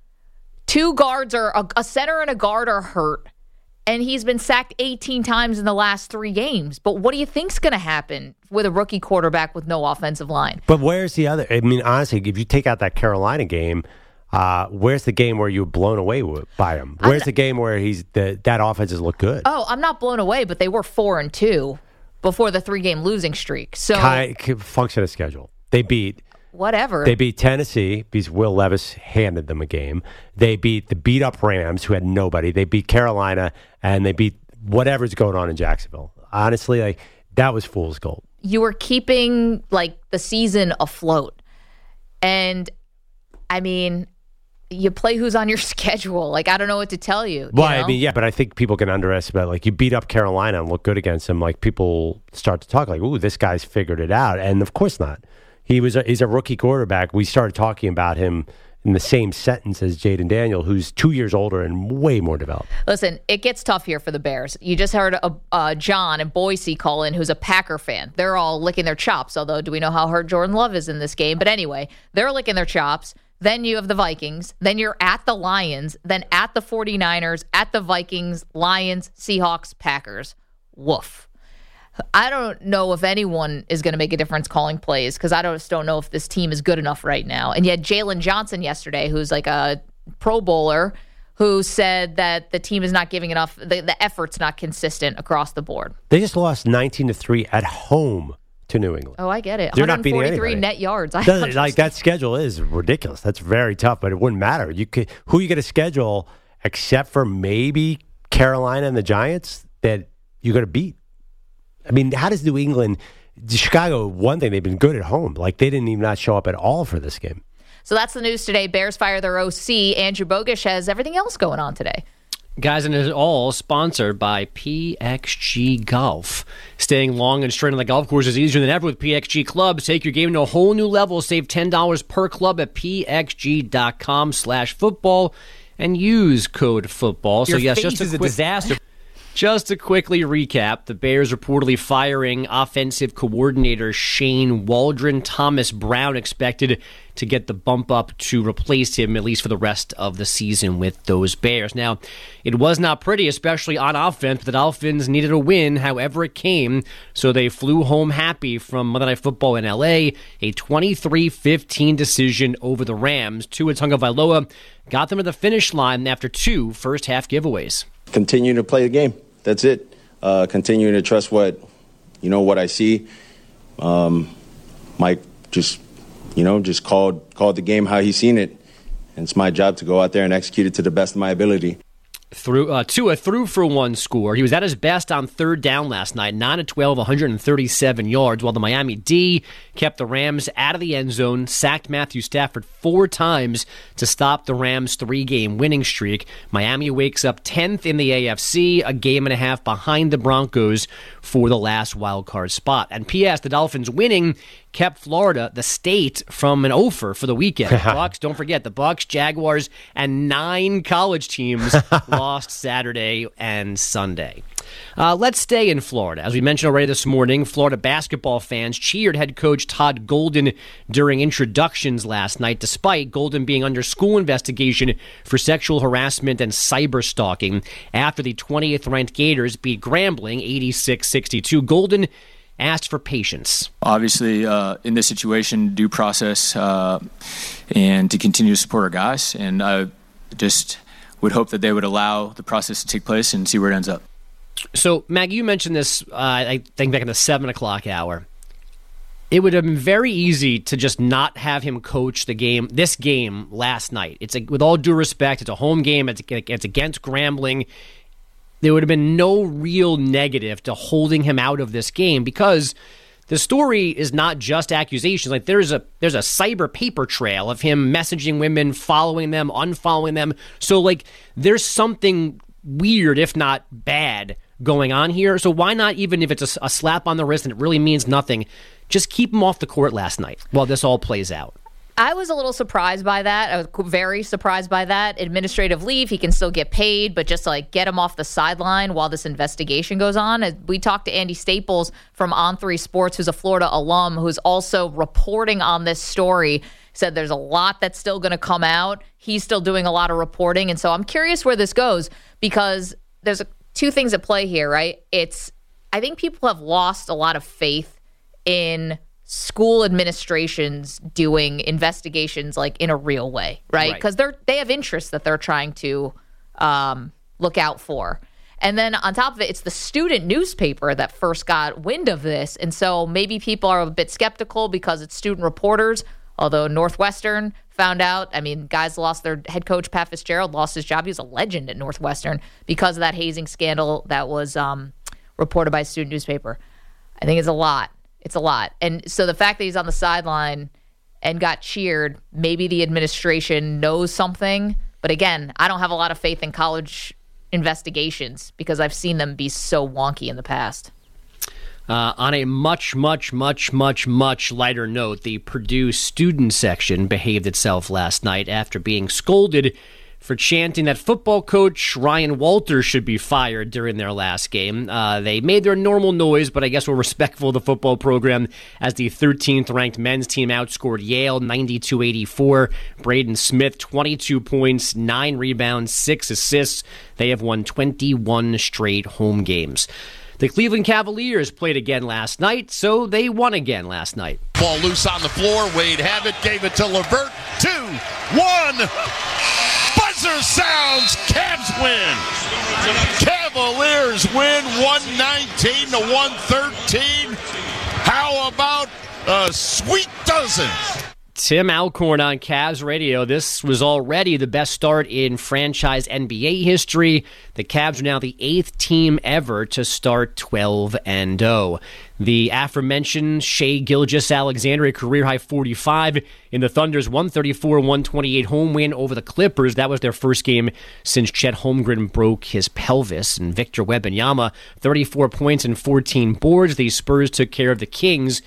[SPEAKER 4] 2 guards a center and a guard are hurt. And he's been sacked 18 times in the last 3 games. But what do you think's going to happen with a rookie quarterback with no offensive line?
[SPEAKER 6] But where's the other? I mean, honestly, if you take out that Carolina game, where's the game where you were blown away by him? Where's the game where that offense has looked good?
[SPEAKER 4] Oh, I'm not blown away, but they were 4-2 before the 3-game losing streak. So
[SPEAKER 6] function of schedule. They beat.
[SPEAKER 4] Whatever.
[SPEAKER 6] They beat Tennessee because Will Levis handed them a game. They beat the beat-up Rams, who had nobody. They beat Carolina, and they beat whatever's going on in Jacksonville. Honestly, that was fool's gold.
[SPEAKER 4] You were keeping the season afloat. And, I mean, you play who's on your schedule. I don't know what to tell you.
[SPEAKER 6] Well, I mean, yeah, but I think people can underestimate. You beat up Carolina and look good against them. People start to talk ooh, this guy's figured it out. And, of course not. He's a rookie quarterback. We started talking about him in the same sentence as Jaden Daniel, who's 2 years older and way more developed.
[SPEAKER 4] Listen, it gets tough here for the Bears. You just heard John in Boise call in, who's a Packer fan. They're all licking their chops, although do we know how hurt Jordan Love is in this game? But anyway, they're licking their chops. Then you have the Vikings. Then you're at the Lions. Then at the 49ers, at the Vikings, Lions, Seahawks, Packers. Woof. I don't know if anyone is going to make a difference calling plays because I just don't know if this team is good enough right now. And yet Jalen Johnson yesterday, who's a Pro Bowler, who said that the team is not giving enough, the effort's not consistent across the board.
[SPEAKER 6] They just lost 19-3 at home to New England.
[SPEAKER 4] Oh, I get it.
[SPEAKER 6] They're not beating anybody.
[SPEAKER 4] Net yards.
[SPEAKER 6] That schedule is ridiculous. That's very tough, but it wouldn't matter. Who you get a schedule except for maybe Carolina and the Giants that you're going to beat. I mean, how does New England, Chicago, one thing, they've been good at home. They didn't even not show up at all for this game.
[SPEAKER 4] So that's the news today. Bears fire their OC. Andrew Bogusch has everything else going on today.
[SPEAKER 7] Guys, and it's all sponsored by PXG Golf. Staying long and straight on the golf course is easier than ever with PXG Clubs. Take your game to a whole new level. Save $10 per club at pxg.com/football and use code football.
[SPEAKER 9] So yes, just a disaster.
[SPEAKER 7] Just to quickly recap, the Bears reportedly firing offensive coordinator Shane Waldron. Thomas Brown expected to get the bump up to replace him, at least for the rest of the season with those Bears. Now, it was not pretty, especially on offense, but the Dolphins needed a win however it came, so they flew home happy from Monday Night Football in L.A., a 23-15 decision over the Rams. Tua Tagovailoa got them to the finish line after 2 first-half giveaways.
[SPEAKER 10] Continue to play the game. That's it. Continuing to trust what I see. Mike just called the game how he's seen it. And it's my job to go out there and execute it to the best of my ability.
[SPEAKER 7] Tua threw for 1 score. He was at his best on 3rd down last night, 9 of 12, 137 yards, while the Miami D kept the Rams out of the end zone, sacked Matthew Stafford 4 times to stop the Rams' 3-game winning streak. Miami wakes up 10th in the AFC, a game and a half behind the Broncos for the last wild card spot. And P.S., the Dolphins winning kept Florida, the state, from an offer for the weekend. Bucs, don't forget, the Bucs, Jaguars, and 9 college teams lost Saturday and Sunday. Let's stay in Florida. As we mentioned already this morning, Florida basketball fans cheered head coach Todd Golden during introductions last night, despite Golden being under school investigation for sexual harassment and cyber stalking after the 20th-ranked Gators beat Grambling 86-62. Golden asked for patience.
[SPEAKER 11] Obviously, in this situation, due process and to continue to support our guys. And I just would hope that they would allow the process to take place and see where it ends up.
[SPEAKER 7] So, Mag, you mentioned this, I think, back in the 7 o'clock hour. It would have been very easy to just not have him coach this game last night. With all due respect, it's a home game. It's against Grambling. there would have been no real negative to holding him out of this game, because the story is not just accusations. Like, there's a cyber paper trail of him messaging women, following them, unfollowing them. So, like, there's something weird, if not bad, going on here. So why not, even if it's a slap on the wrist and it really means nothing, just keep him off the court last night while this all plays out?
[SPEAKER 4] I was a little surprised by that. I was very surprised by that. Administrative leave, he can still get paid, but just to, like, get him off the sideline while this investigation goes on. We talked to Andy Staples from On3 Sports, who's a Florida alum, who's also reporting on this story. Said there's a lot that's still going to come out. He's still doing a lot of reporting. And so I'm curious where this goes, because there's two things at play here, right? I think people have lost a lot of faith in school administrations doing investigations, like, in a real way, right? Because they have interests that they're trying to look out for. And then on top of it, it's the student newspaper that first got wind of this. And so maybe people are a bit skeptical because it's student reporters, although Northwestern found out. I mean, guys lost their head coach, Pat Fitzgerald, lost his job. He was a legend at Northwestern because of that hazing scandal that was reported by a student newspaper. I think it's a lot. It's a lot. And so the fact that he's on the sideline and got cheered, maybe the administration knows something. But again, I don't have a lot of faith in college investigations because I've seen them be so wonky in the past.
[SPEAKER 7] On a much, much, much, much, much lighter note, the Purdue student section behaved itself last night after being scolded for chanting that football coach Ryan Walters should be fired during their last game. They made their normal noise, but I guess were respectful of the football program as the 13th ranked men's team outscored Yale 92-84. Braden Smith, 22 points, 9 rebounds, 6 assists. They have won 21 straight home games. The Cleveland Cavaliers played again last night, so they won again last night.
[SPEAKER 9] Ball loose on the floor. Wade have it, gave it to LeVert. 2-1. Buzzer sounds. Cavs win. Cavaliers win 119-113. How about a sweet dozen?
[SPEAKER 7] Tim Alcorn on Cavs Radio. This was already the best start in franchise NBA history. The Cavs are now the 8th team ever to start 12-0. The aforementioned Shai Gilgeous-Alexander, a career-high 45 in the Thunder's 134-128 home win over the Clippers. That was their first game since Chet Holmgren broke his pelvis. And Victor Wembanyama, 34 points and 14 boards. The Spurs took care of the Kings,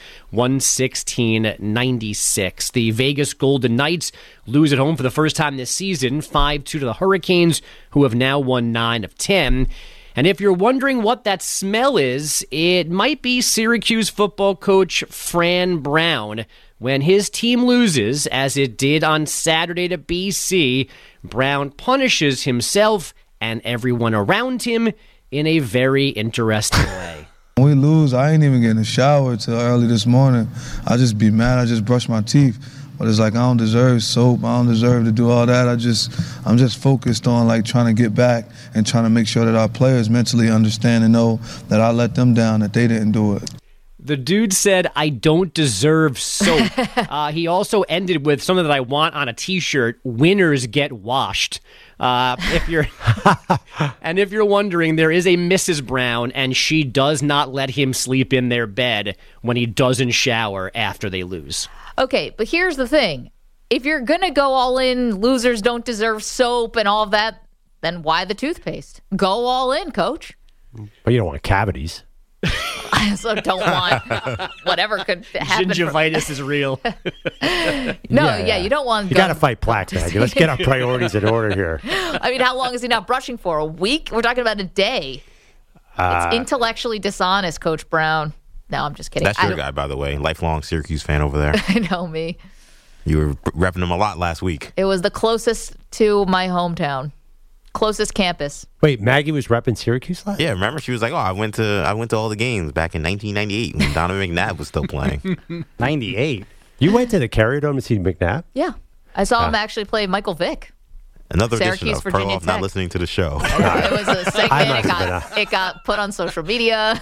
[SPEAKER 7] 116-96. The Vegas Golden Knights lose at home for the first time this season, 5-2 to the Hurricanes, who have now won 9 of 10. And if you're wondering what that smell is, it might be Syracuse football coach Fran Brown. When his team loses, as it did on Saturday to BC, Brown punishes himself and everyone around him in a very interesting way.
[SPEAKER 12] When we lose, I ain't even getting a shower till early this morning. I just be mad. I just brush my teeth. But it's like I don't deserve soap. I don't deserve to do all that. I'm just focused on, like, trying to get back and trying to make sure that our players mentally understand and know that I let them down, that they didn't do it.
[SPEAKER 7] The dude said, "I don't deserve soap." He also ended with something that I want on a T-shirt: "Winners get washed." If you're wondering, there is a Mrs. Brown, and she does not let him sleep in their bed when he doesn't shower after they lose.
[SPEAKER 4] Okay, but here's the thing. If you're going to go all in, losers don't deserve soap and all of that, then why the toothpaste? Go all in, coach.
[SPEAKER 6] But you don't want cavities.
[SPEAKER 4] I also don't want whatever could happen.
[SPEAKER 7] Gingivitis is real.
[SPEAKER 4] Yeah, you don't want...
[SPEAKER 6] You got to fight plaque, Maggie. Let's get our priorities in order here.
[SPEAKER 4] I mean, how long is he not brushing for? A week? We're talking about a day. It's intellectually dishonest, Coach Brown. No, I'm just kidding.
[SPEAKER 1] That's your guy, by the way. Lifelong Syracuse fan over there.
[SPEAKER 4] I know me.
[SPEAKER 1] You were repping him a lot last week.
[SPEAKER 4] It was the closest to my hometown. Closest campus.
[SPEAKER 6] Wait, Maggie was repping Syracuse last?
[SPEAKER 1] Yeah, remember? She was like, "Oh, I went to all the games back in 1998 when Donovan McNabb was still playing."
[SPEAKER 6] 98. You went to the Carrier Dome to see McNabb?
[SPEAKER 4] Yeah. I saw him actually play Michael Vick.
[SPEAKER 1] Another
[SPEAKER 4] Syracuse,
[SPEAKER 1] edition of
[SPEAKER 4] Virginia
[SPEAKER 1] Perloff
[SPEAKER 4] Tech.
[SPEAKER 1] not listening to the show.
[SPEAKER 4] It was a segment. It got put on social media.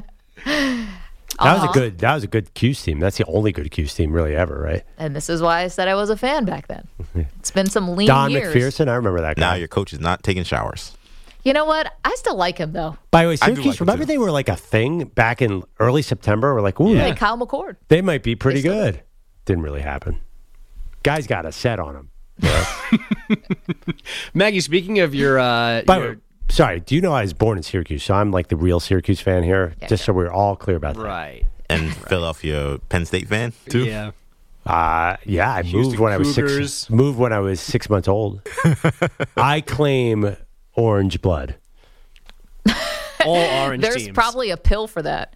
[SPEAKER 6] That was a good Q's team. That's the only good Q's team really ever, right?
[SPEAKER 4] And this is why I said I was a fan back then. It's been some lean
[SPEAKER 6] Don
[SPEAKER 4] years.
[SPEAKER 6] McPherson, I remember that guy.
[SPEAKER 1] Now your coach is not taking showers.
[SPEAKER 4] You know what? I still like him, though.
[SPEAKER 6] By the way,
[SPEAKER 1] I do
[SPEAKER 6] Syracuse,
[SPEAKER 1] like him,
[SPEAKER 6] remember
[SPEAKER 1] too.
[SPEAKER 6] they were like a thing back in early September? We're like, ooh,
[SPEAKER 4] Hey, Kyle McCord.
[SPEAKER 6] they might be pretty
[SPEAKER 4] They still
[SPEAKER 6] good. Didn't really happen. Guys got a set on them.
[SPEAKER 7] Maggie, speaking of your,
[SPEAKER 6] By the way, sorry, do you know I was born in Syracuse? So I'm like the real Syracuse fan here, just so we're all clear about that.
[SPEAKER 7] right.
[SPEAKER 1] And Philadelphia Penn State fan, too?
[SPEAKER 7] Yeah.
[SPEAKER 6] Yeah, I moved when I was
[SPEAKER 7] Cougars.
[SPEAKER 6] 6. Moved when I was 6 months old. I claim orange blood.
[SPEAKER 7] All orange
[SPEAKER 4] There's
[SPEAKER 7] teams.
[SPEAKER 4] probably a pill for that.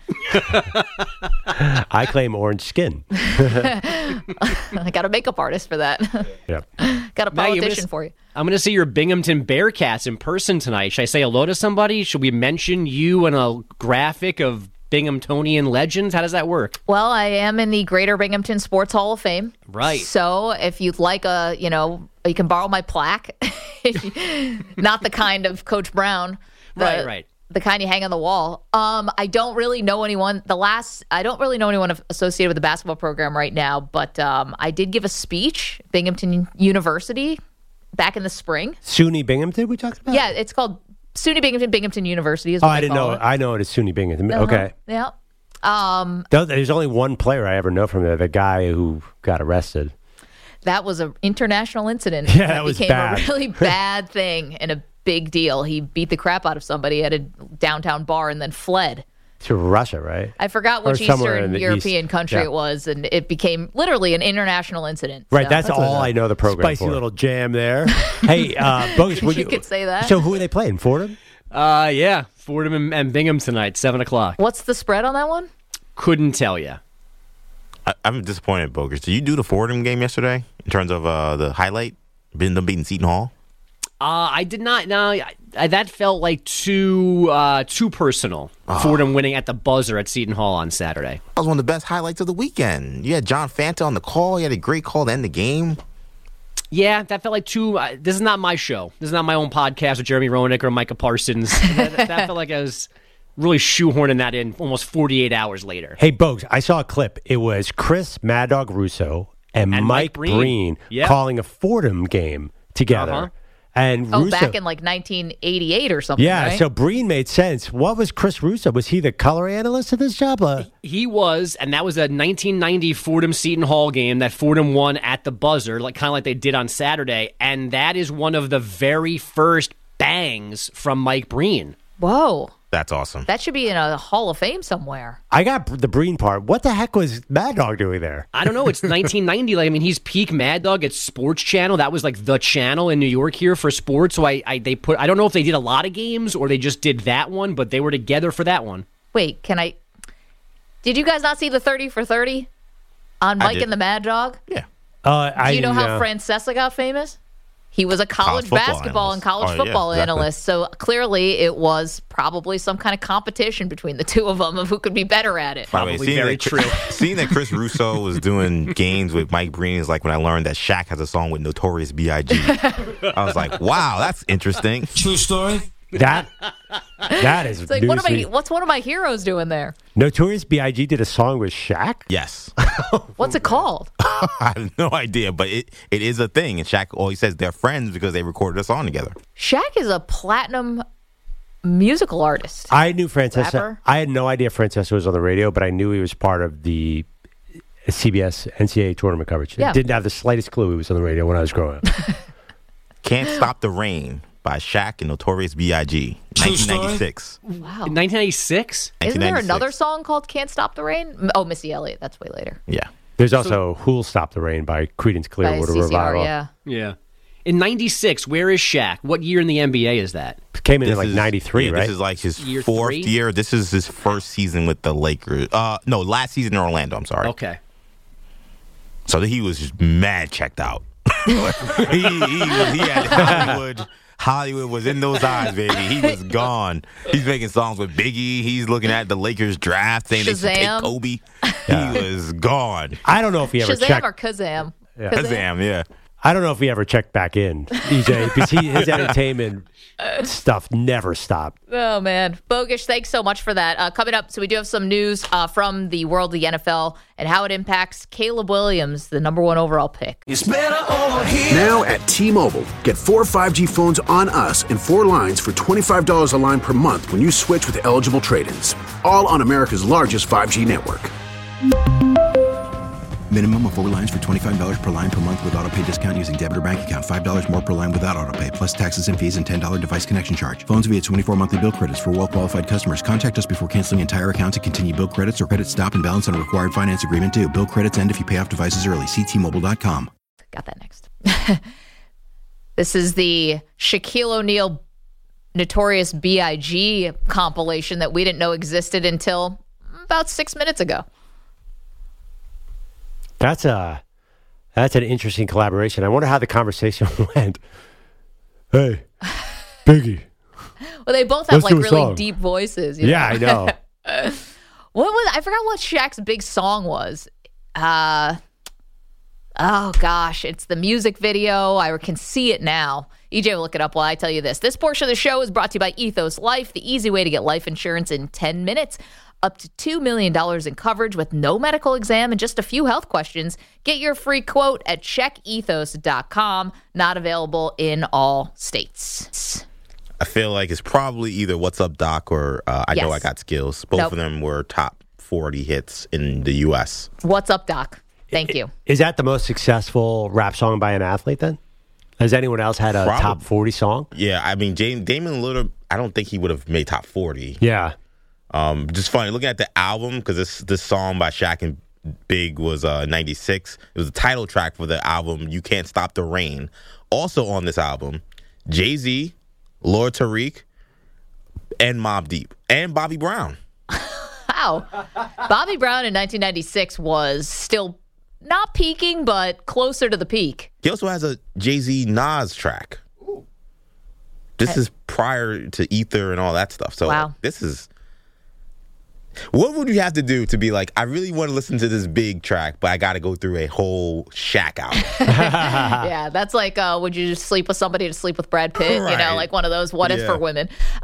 [SPEAKER 6] I claim orange skin.
[SPEAKER 4] I got a makeup artist for that.
[SPEAKER 6] Yep.
[SPEAKER 4] Got a
[SPEAKER 7] Maggie,
[SPEAKER 4] politician for you.
[SPEAKER 7] I'm going to see your Binghamton Bearcats in person tonight. Should I say hello to somebody? Should we mention you in a graphic of Binghamtonian legends? How does that work?
[SPEAKER 4] Well, I am in the Greater Binghamton Sports Hall of Fame.
[SPEAKER 7] Right.
[SPEAKER 4] So if you'd like you can borrow my plaque. Not the kind of Coach Brown.
[SPEAKER 7] Right.
[SPEAKER 4] The kind you hang on the wall. I don't really know anyone. I don't really know anyone associated with the basketball program right now, but I did give a speech at Binghamton University back in the spring.
[SPEAKER 6] SUNY Binghamton we talked about?
[SPEAKER 4] Yeah, it's called SUNY Binghamton University is
[SPEAKER 6] Oh,
[SPEAKER 4] what
[SPEAKER 6] I
[SPEAKER 4] they
[SPEAKER 6] didn't
[SPEAKER 4] call
[SPEAKER 6] know.
[SPEAKER 4] it.
[SPEAKER 6] I know it is SUNY Binghamton.
[SPEAKER 4] Uh-huh.
[SPEAKER 6] Okay.
[SPEAKER 4] Yeah.
[SPEAKER 6] There's only one player I ever know from there, the guy who got arrested.
[SPEAKER 4] That was an international incident.
[SPEAKER 6] Yeah, that was
[SPEAKER 4] became
[SPEAKER 6] bad.
[SPEAKER 4] a really bad thing and a big deal. He beat the crap out of somebody at a downtown bar and then fled.
[SPEAKER 6] To Russia, right?
[SPEAKER 4] I forgot
[SPEAKER 6] Or
[SPEAKER 4] which
[SPEAKER 6] somewhere in
[SPEAKER 4] Eastern
[SPEAKER 6] the
[SPEAKER 4] European
[SPEAKER 6] East.
[SPEAKER 4] country
[SPEAKER 6] Yeah.
[SPEAKER 4] it was, and it became literally an international incident.
[SPEAKER 6] Right,
[SPEAKER 4] So-
[SPEAKER 6] that's all I know the program Spicy for. little jam there. Hey, Bogus, would
[SPEAKER 4] You could say that.
[SPEAKER 6] So who are they playing? Fordham?
[SPEAKER 7] Yeah. Fordham and Bingham tonight, 7 o'clock.
[SPEAKER 4] What's the spread on that one?
[SPEAKER 7] Couldn't tell you.
[SPEAKER 1] I'm disappointed, Bogus. Did you do the Fordham game yesterday in terms of the highlight? Them beating Seton Hall?
[SPEAKER 7] I did not. No, that felt like too personal. Fordham winning at the buzzer at Seton Hall on Saturday.
[SPEAKER 1] That was one of the best highlights of the weekend. You had John Fanta on the call. He had a great call to end the game.
[SPEAKER 7] Yeah, that felt like too. This is not my show. This is not my own podcast with Jeremy Roenick or Micah Parsons. that felt like I was really shoehorning that in almost 48 hours later.
[SPEAKER 6] Hey, Bogues, I saw a clip. It was Chris Mad Dog Russo and Mike Breen
[SPEAKER 7] Yep.
[SPEAKER 6] calling a Fordham game together.
[SPEAKER 7] Uh-huh.
[SPEAKER 6] And
[SPEAKER 4] Oh,
[SPEAKER 6] Russo,
[SPEAKER 4] back in like 1988 or something.
[SPEAKER 6] yeah,
[SPEAKER 4] right?
[SPEAKER 6] so Breen made sense. What was Chris Russo? Was he the color analyst of this job?
[SPEAKER 7] He was, and that was a 1990 Fordham Seton Hall game that Fordham won at the buzzer, like kind of like they did on Saturday. And that is one of the very first bangs from Mike Breen.
[SPEAKER 4] Whoa.
[SPEAKER 1] That's awesome.
[SPEAKER 4] That should be in a Hall of Fame somewhere.
[SPEAKER 6] I got the Breen part. What the heck was Mad Dog doing there?
[SPEAKER 7] I don't know. It's 1990. Like, I mean, he's peak Mad Dog at Sports Channel. That was like the channel in New York here for sports. So I don't know if they did a lot of games or they just did that one, but they were together for that one.
[SPEAKER 4] Wait, did you guys not see the 30 for 30 on Mike
[SPEAKER 1] did.
[SPEAKER 4] and the Mad Dog?
[SPEAKER 1] Yeah.
[SPEAKER 4] Do you know how Francesa got famous? He was a college
[SPEAKER 1] football
[SPEAKER 4] basketball and college
[SPEAKER 1] analyst. Oh, yeah,
[SPEAKER 4] football
[SPEAKER 1] exactly.
[SPEAKER 4] analyst. So clearly it was probably some kind of competition between the two of them of who could be better at it.
[SPEAKER 1] By the way,
[SPEAKER 7] Probably very true.
[SPEAKER 1] Seeing that Chris Russo was doing games with Mike Breen is like when I learned that Shaq has a song with Notorious B.I.G. I was like, wow, that's interesting.
[SPEAKER 13] True story.
[SPEAKER 6] That is
[SPEAKER 4] It's like,
[SPEAKER 6] news to me.
[SPEAKER 4] what's one of my heroes doing there?
[SPEAKER 6] Notorious B.I.G. did a song with Shaq?
[SPEAKER 1] Yes.
[SPEAKER 4] What's it called?
[SPEAKER 1] I have no idea, but it is a thing. And Shaq always says they're friends because they recorded a song together.
[SPEAKER 4] Shaq is a platinum musical artist.
[SPEAKER 6] I knew Francesa.
[SPEAKER 4] Rapper?
[SPEAKER 6] I had no idea Francesa was on the radio, but I knew he was part of the CBS NCAA tournament coverage.
[SPEAKER 4] Yeah.
[SPEAKER 6] Didn't have the slightest clue he was on the radio when I was growing up.
[SPEAKER 1] Can't Stop the Rain by Shaq and Notorious B.I.G.
[SPEAKER 13] True story.
[SPEAKER 1] 1996.
[SPEAKER 4] Wow.
[SPEAKER 7] In 1996?
[SPEAKER 4] Isn't there
[SPEAKER 1] 1996.
[SPEAKER 4] another song called Can't Stop the Rain? Oh, Missy Elliott. That's way later.
[SPEAKER 1] Yeah.
[SPEAKER 6] There's also Who'll Stop the Rain by Creedence
[SPEAKER 4] By
[SPEAKER 6] Clearwater
[SPEAKER 4] CCR,
[SPEAKER 6] Revival.
[SPEAKER 4] yeah.
[SPEAKER 7] Yeah. In 96, where is Shaq? What year in the NBA is that?
[SPEAKER 6] Came in
[SPEAKER 1] This
[SPEAKER 6] like
[SPEAKER 1] is-
[SPEAKER 6] 93,
[SPEAKER 1] yeah,
[SPEAKER 6] right?
[SPEAKER 1] This is like his
[SPEAKER 7] Year
[SPEAKER 1] fourth
[SPEAKER 7] 3?
[SPEAKER 1] year. This is his first season with the Lakers. No, last season in Orlando. I'm sorry.
[SPEAKER 7] Okay.
[SPEAKER 1] So he was just mad checked out. he had Hollywood. Hollywood was in those eyes, baby. He was gone. He's making songs with Biggie. He's looking at the Lakers draft saying they should take
[SPEAKER 4] Shazam.
[SPEAKER 1] Kobe. He was gone.
[SPEAKER 6] I don't know if he ever
[SPEAKER 4] Shazam
[SPEAKER 6] checked.
[SPEAKER 4] or Kazam?
[SPEAKER 6] Yeah.
[SPEAKER 1] Kazam, yeah.
[SPEAKER 6] I don't know if he ever checked back in, EJ, because his entertainment stuff never stopped.
[SPEAKER 4] Oh, man. Bogish, thanks so much for that. Coming up, so we do have some news from the world of the NFL and how it impacts Caleb Williams, the number 1 overall pick.
[SPEAKER 2] Now at T-Mobile, get 4 5G phones on us and 4 lines for $25 a line per month when you switch with eligible trade-ins. All on America's largest 5G network.
[SPEAKER 3] Minimum of 4 lines for $25 per line per month with auto pay discount using debit or bank account. $5 more per line without auto pay, plus taxes and fees and $10 device connection charge. Phones via 24 monthly bill credits for well-qualified customers. Contact us before canceling entire account to continue bill credits or credit stop and balance on a required finance agreement due. Bill credits end if you pay off devices early. See T-Mobile.com.
[SPEAKER 4] Got that next. This is the Shaquille O'Neal Notorious B.I.G. compilation that we didn't know existed until about 6 minutes ago.
[SPEAKER 6] That's an interesting collaboration. I wonder how the conversation went. Hey, Biggie.
[SPEAKER 4] Well, they both have
[SPEAKER 6] Let's do a
[SPEAKER 4] really
[SPEAKER 6] song.
[SPEAKER 4] deep voices.
[SPEAKER 6] Yeah, I know.
[SPEAKER 4] I forgot what Shaq's big song was. Oh gosh, it's the music video. I can see it now. EJ will look it up while I tell you this. This portion of the show is brought to you by Ethos Life, the easy way to get life insurance in 10 minutes. Up to $2 million in coverage with no medical exam and just a few health questions. Get your free quote at checkethos.com. Not available in all states.
[SPEAKER 1] I feel like it's probably either What's Up, Doc, or I Know I Got Skills. Both of them were top 40 hits in the U.S.
[SPEAKER 4] What's Up, Doc? Thank you.
[SPEAKER 6] Is that the most successful rap song by an athlete then? Has anyone else had a top 40 song?
[SPEAKER 1] Yeah, I mean, Damian Lillard, I don't think he would have made top 40.
[SPEAKER 6] Yeah.
[SPEAKER 1] Just funny, looking at the album, because this song by Shaq and Big was 96. It was the title track for the album You Can't Stop the Rain. Also on this album, Jay-Z, Lord Tariq, and Mobb Deep, and Bobby Brown.
[SPEAKER 4] Wow. Bobby Brown in 1996 was still not peaking, but closer to the peak.
[SPEAKER 1] He also has a Jay-Z Nas track. This is prior to Ether and all that stuff. So
[SPEAKER 4] wow.
[SPEAKER 1] This is... What would you have to do to be like, I really want to listen to this Big track, but I got to go through a whole Shaq album?
[SPEAKER 4] Yeah, that's like, would you just sleep with somebody to sleep with Brad Pitt?
[SPEAKER 1] Right.
[SPEAKER 4] You know, like one of those what if for women.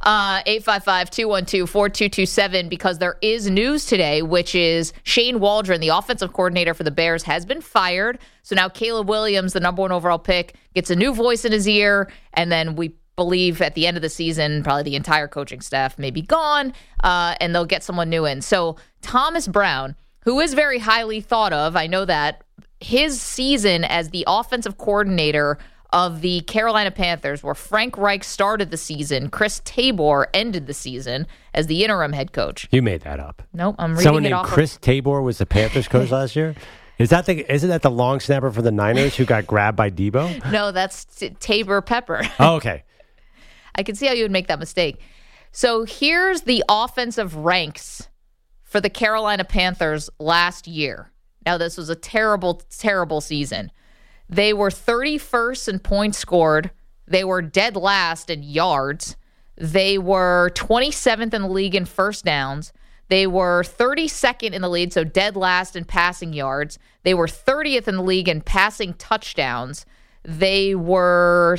[SPEAKER 4] 855-212-4227, because there is news today, which is Shane Waldron, the offensive coordinator for the Bears, has been fired. So now Caleb Williams, the number 1 overall pick, gets a new voice in his ear, and then we believe at the end of the season, probably the entire coaching staff may be gone, and they'll get someone new in. So Thomas Brown, who is very highly thought of, I know that, his season as the offensive coordinator of the Carolina Panthers, where Frank Reich started the season, Chris Tabor ended the season as the interim head coach.
[SPEAKER 6] You made that up.
[SPEAKER 4] Nope, I'm reading
[SPEAKER 6] Someone
[SPEAKER 4] it
[SPEAKER 6] named
[SPEAKER 4] off.
[SPEAKER 6] Chris Tabor was the Panthers coach last year? Isn't that the long snapper for the Niners who got grabbed by Debo?
[SPEAKER 4] No, that's Tabor Pepper.
[SPEAKER 6] Oh, okay.
[SPEAKER 4] I can see how you would make that mistake. So here's the offensive ranks for the Carolina Panthers last year. Now, this was a terrible, terrible season. They were 31st in points scored. They were dead last in yards. They were 27th in the league in first downs. They were 32nd in the league, so dead last in passing yards. They were 30th in the league in passing touchdowns. They were...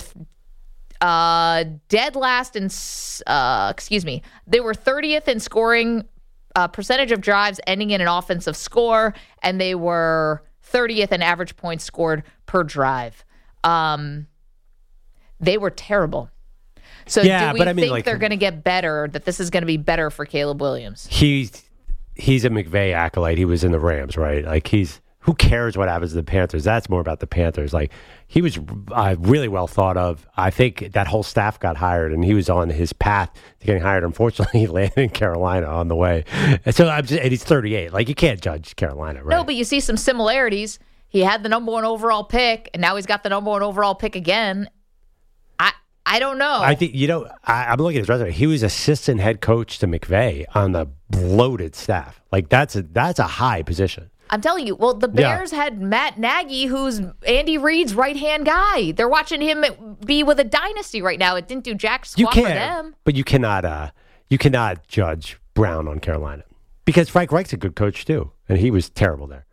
[SPEAKER 4] dead last in, they were 30th in scoring percentage of drives ending in an offensive score, and they were 30th in average points scored per drive. They were terrible. So do we think they're going to get better, that this is going to be better for Caleb Williams?
[SPEAKER 6] He's a McVay acolyte. He was in the Rams, right? Like who cares what happens to the Panthers? That's more about the Panthers. Like, he was really well thought of. I think that whole staff got hired, and he was on his path to getting hired. Unfortunately, he landed in Carolina on the way. And so and he's 38. Like, you can't judge Carolina, right?
[SPEAKER 4] No, but you see some similarities. He had the number 1 overall pick, and now he's got the number 1 overall pick again. I don't know.
[SPEAKER 6] I think, I'm looking at his resume. He was assistant head coach to McVay on the bloated staff. Like, that's a high position.
[SPEAKER 4] I'm telling you, well, the Bears had Matt Nagy, who's Andy Reid's right-hand guy. They're watching him be with a dynasty right now. It didn't do jack squat for them.
[SPEAKER 6] But you cannot judge Brown on Carolina, because Frank Reich's a good coach too, and he was terrible there.
[SPEAKER 4] Well,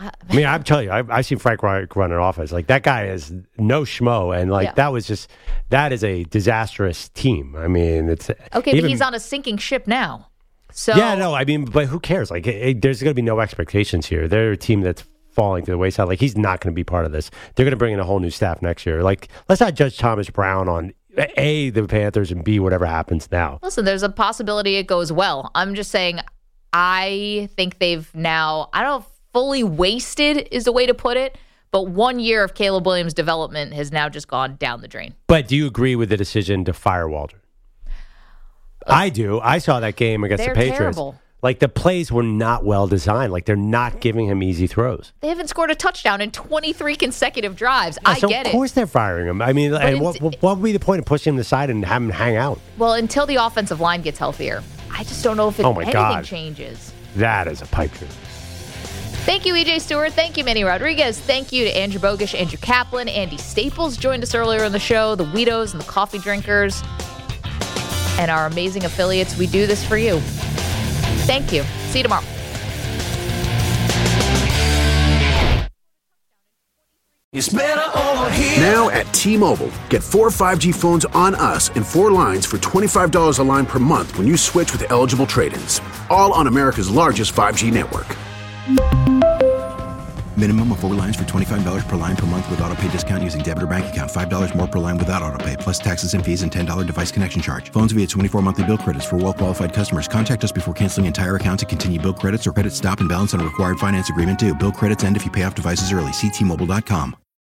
[SPEAKER 6] I mean, I'm telling you, I've seen Frank Reich run an offense. Like, that guy is no schmo, and that is a disastrous team. I mean, it's
[SPEAKER 4] okay, but he's on a sinking ship now. So
[SPEAKER 6] yeah, no, I mean, but who cares? Like, there's going to be no expectations here. They're a team that's falling to the wayside. Like, he's not going to be part of this. They're going to bring in a whole new staff next year. Like, let's not judge Thomas Brown on A, the Panthers, and B, whatever happens now.
[SPEAKER 4] Listen, there's a possibility it goes well. I'm just saying, I think they've now, I don't know, fully wasted is the way to put it, but 1 year of Caleb Williams' development has now just gone down the drain.
[SPEAKER 6] But do you agree with the decision to fire Waldron? I do. I saw that game against the Patriots.
[SPEAKER 4] Terrible.
[SPEAKER 6] Like, the plays were not well designed. Like, they're not giving him easy throws.
[SPEAKER 4] They haven't scored a touchdown in 23 consecutive drives.
[SPEAKER 6] Yeah,
[SPEAKER 4] I get it.
[SPEAKER 6] Of course they're firing him. I mean, and what would be the point of pushing him aside and having him hang out?
[SPEAKER 4] Well, until the offensive line gets healthier. I just don't know if anything changes.
[SPEAKER 6] That is a pipe dream.
[SPEAKER 4] Thank you, EJ Stewart. Thank you, Manny Rodriguez. Thank you to Andrew Bogish, Andrew Kaplan, Andy Staples joined us earlier in the show, the Weedos and the Coffee Drinkers, and our amazing affiliates. We do this for you. Thank you. See you tomorrow.
[SPEAKER 2] It's better over here. Now at T-Mobile, get 4 5G phones on us and 4 lines for $25 a line per month when you switch with eligible trade-ins. All on America's largest 5G network.
[SPEAKER 3] Minimum of 4 lines for $25 per line per month with auto pay discount using debit or bank account. $5 more per line without auto pay, plus taxes and fees and $10 device connection charge. Phones via 24 monthly bill credits for well-qualified customers. Contact us before canceling entire account to continue bill credits or credit stop and balance on a required finance agreement due. Bill credits end if you pay off devices early. See T-Mobile.com.